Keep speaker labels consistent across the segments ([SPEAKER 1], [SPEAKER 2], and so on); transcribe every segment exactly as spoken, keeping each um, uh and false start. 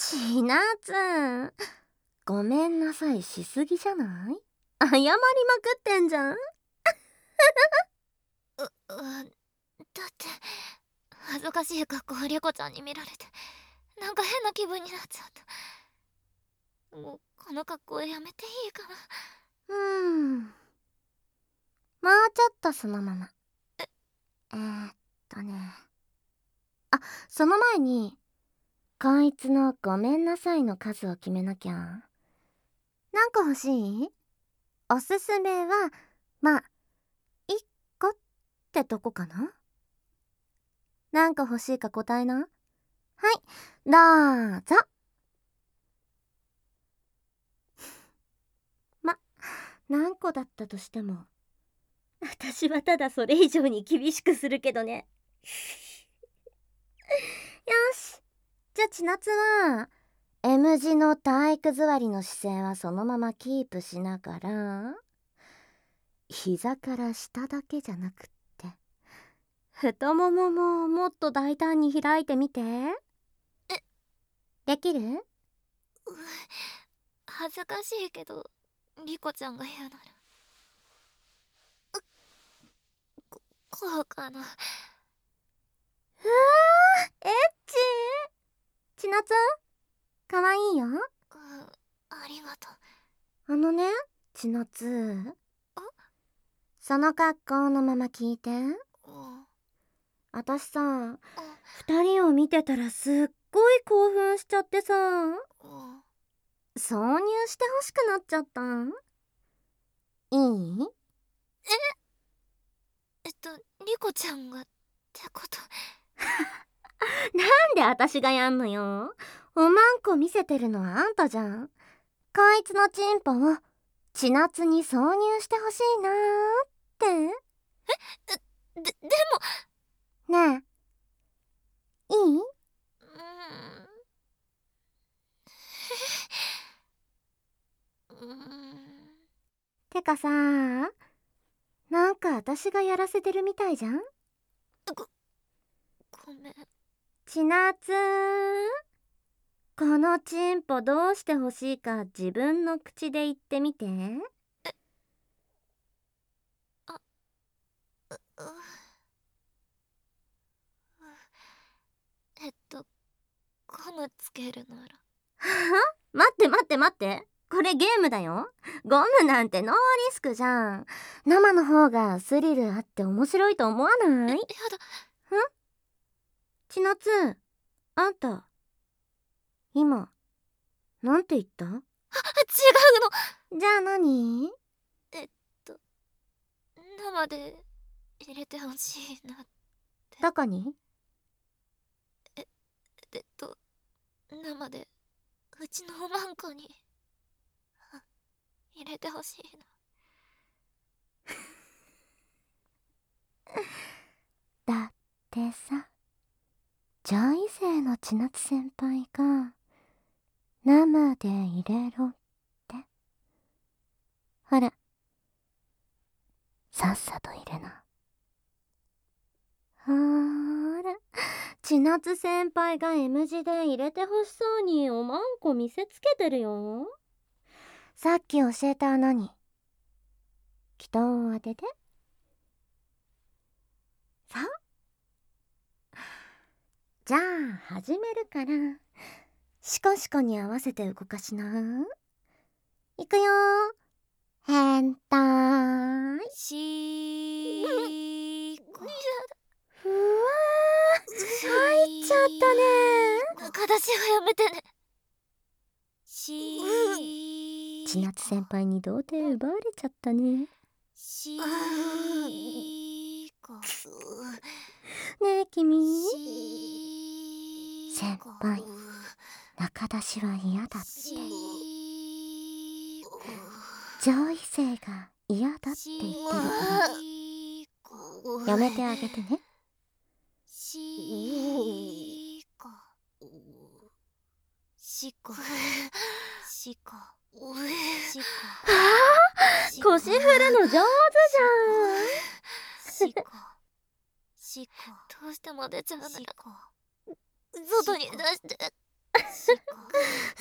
[SPEAKER 1] ちなつ、ごめんなさいしすぎじゃない？謝りまくってんじゃん。う、
[SPEAKER 2] う、だって恥ずかしい格好をリコちゃんに見られてなんか変な気分になっちゃった。もうこの格好やめていいか
[SPEAKER 1] な。うーん、もうちょっとそのまま。ええー、っとねあ、その前にこいつのごめんなさいの数を決めなきゃ。何個欲しい？おすすめはまあいっこってとこかな。何個欲しいか答えな。はい、どうぞ。ま、何個だったとしても私はただそれ以上に厳しくするけどね。よし、じゃあ千夏は M 字の体育座りの姿勢はそのままキープしながら、膝から下だけじゃなくって太ももももっと大胆に開いてみて。え、できる？
[SPEAKER 2] う。恥ずかしいけどリコちゃんが嫌ならここうかな。うわ
[SPEAKER 1] ー、エッチ。千夏かわいいよ。
[SPEAKER 2] うん、ありがと
[SPEAKER 1] う。あのね千夏、その格好のまま聞いて。私さ、二人を見てたらすっごい興奮しちゃってさ、挿入してほしくなっちゃった。いい？
[SPEAKER 2] ええっとリコちゃんがってこと
[SPEAKER 1] なんで私がやんのよ。おまんこ見せてるのはあんたじゃん。こいつのチンポを千夏に挿入してほしいなーって。
[SPEAKER 2] えで、で
[SPEAKER 1] もねえ、いい？
[SPEAKER 2] うんうん
[SPEAKER 1] てかさ、なんか私がやらせてるみたいじゃん。
[SPEAKER 2] ご、ごめん。
[SPEAKER 1] 千夏、このチンポどうしてほしいか自分の口で言ってみて。
[SPEAKER 2] えあううえっとゴムつけるなら。
[SPEAKER 1] はあ？待って待って待って、これゲームだよ。ゴムなんてノーリスクじゃん。生の方がスリルあって面白いと思わない？
[SPEAKER 2] やだ。
[SPEAKER 1] ん？千夏、あんた今なんて言った？
[SPEAKER 2] あ、違う
[SPEAKER 1] の。じゃあ何？
[SPEAKER 2] えっと生で入れてほしいなって。
[SPEAKER 1] どこに？
[SPEAKER 2] ええっと生でうちのおまんこに入れてほしい
[SPEAKER 1] だってさ、上位生の千夏先輩が生で入れろって。ほら、さっさと入れな。ほーら、千夏先輩が M 字で入れてほしそうにおまんこ見せつけてるよ。さっき教えた穴に祈祷を当てて。さあ、じゃあ始めるからシコシコに合わせて動かしな。いくよ。変態
[SPEAKER 2] しーこ。
[SPEAKER 1] ふわー、入っちゃったね。
[SPEAKER 2] 形はやめてね。しー
[SPEAKER 1] 千夏先輩に童貞奪われちゃったね。
[SPEAKER 2] しーこ。
[SPEAKER 1] ねえ君、
[SPEAKER 2] しー
[SPEAKER 1] 先輩中出しは嫌だって。上位生が嫌だって言ってるからやめてあげてね。
[SPEAKER 2] しーこしこしこしこ。
[SPEAKER 1] あー、腰振るの上手じゃん。
[SPEAKER 2] しこしこ。どうしても出ちゃうなら外に出して。しこ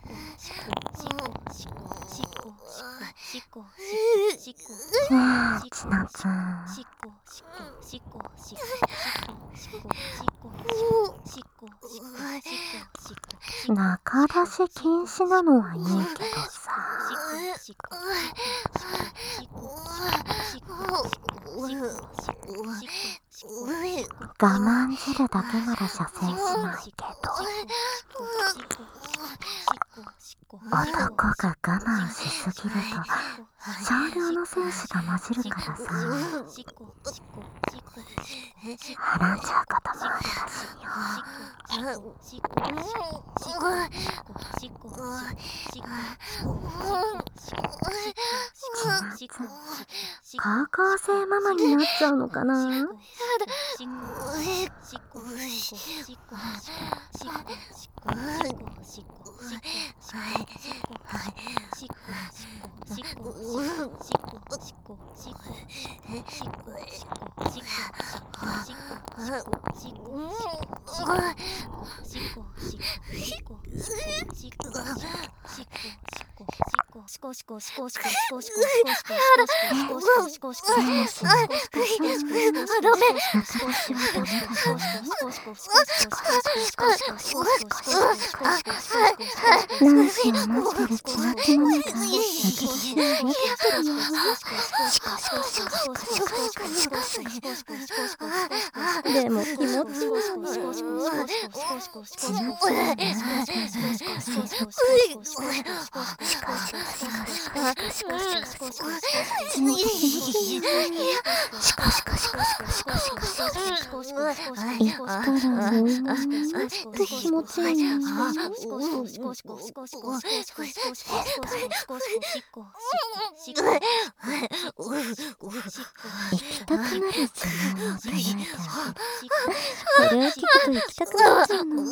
[SPEAKER 1] ねえ、ちなつん。中出し禁止なのはいいけどさ。我慢汁だけなら射精しないけど、男が我慢しすぎると少量の精子が混じるからさ、はらんじゃうこともあるらしいよ。高校生ママになっちゃうのかな。ナンシーを待ってるちまちまなが私を見てるよ。でも気持ち悪い。ちなちまね。いつからもうって気持ちいいな。行きたくなる自分を唱えてあげる。これを聞くと行きたくなっちゃうの。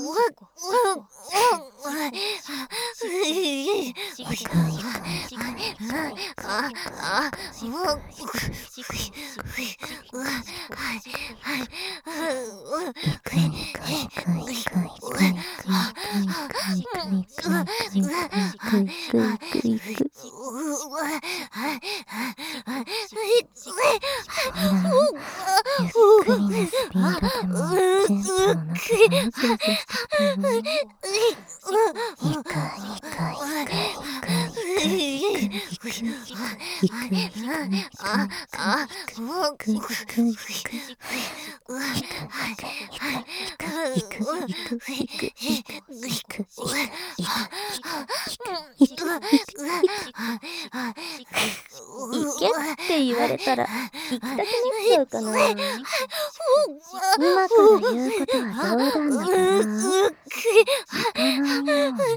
[SPEAKER 1] 行けって言われたら行きたくなっちゃうかな。今から言うことは冗談だから行かないように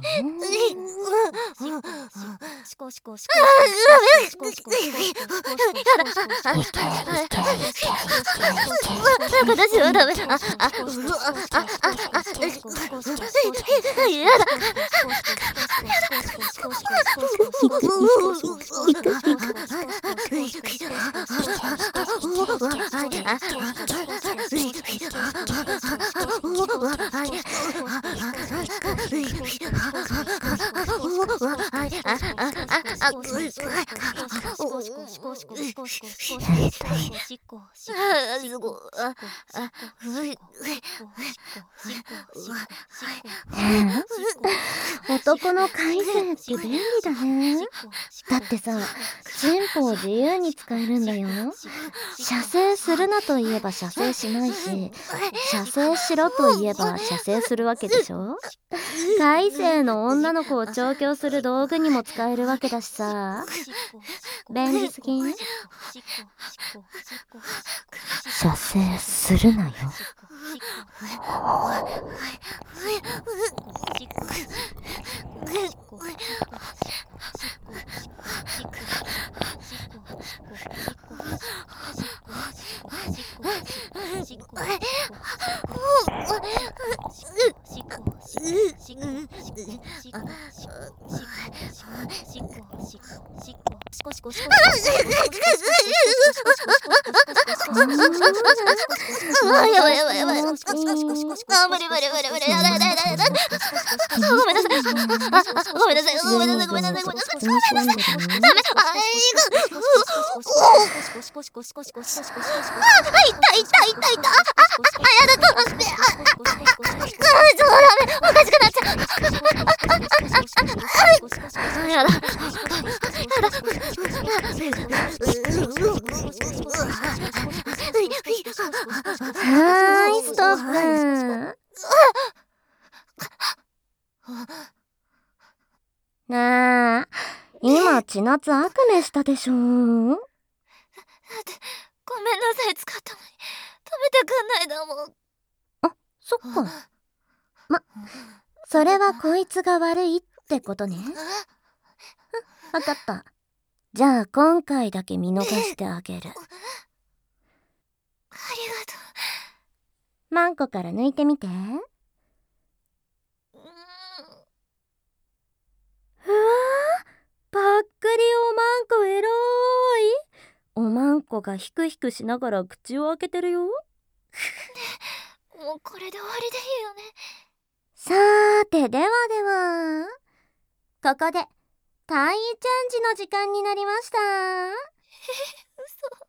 [SPEAKER 1] 私はダメだ。やだ。男の改正って便利だね。だってさ、チンポを自由に使えるんだよ。射精するなと言えば射精しないし、射精しろと言えば射精するわけでしょ。改正の女の子を調教する道具にも使えるわけだしさ、便利すぎん？射精するなよ。
[SPEAKER 2] やばいやばいやばい。あ、無理無理無理無理。やだやだやだやだ。ごめんなさい。あ、ごめんなさい。ごめんなさい。ごめんなさい。ごめんなさい。ごめんなさい。ダメ。あ、いく。あ、痛い痛い痛い痛い。あ、あ、やだ、飛ばして。あ、あ、そうダメ。おかしくなっちゃう。やだ。やだ。
[SPEAKER 1] はーい、ストップ。ねえ、今千夏悪夢したでしょ。
[SPEAKER 2] だってごめんなさい、使ったのに食べてくんないだもん。
[SPEAKER 1] あ、そっか。ま、それはこいつが悪いってことね。わかった。じゃあ今回だけ見逃してあげる。
[SPEAKER 2] ありがと
[SPEAKER 1] マンコから抜いてみて。
[SPEAKER 2] う。うーん。
[SPEAKER 1] うわー、ぱっくりおまんこエローい。おまんこがヒクヒクしながら口を開けてるよ。
[SPEAKER 2] もうこれで終わりでいいよね。
[SPEAKER 1] さーて、ではではここでタイチェンジの時間になりました。
[SPEAKER 2] え、嘘。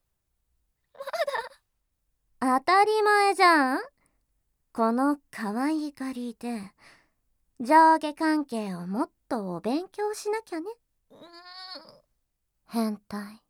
[SPEAKER 1] 当たり前じゃん。この可愛い狩りで上下関係をもっとお勉強しなきゃね。
[SPEAKER 2] うーん。
[SPEAKER 1] 変態。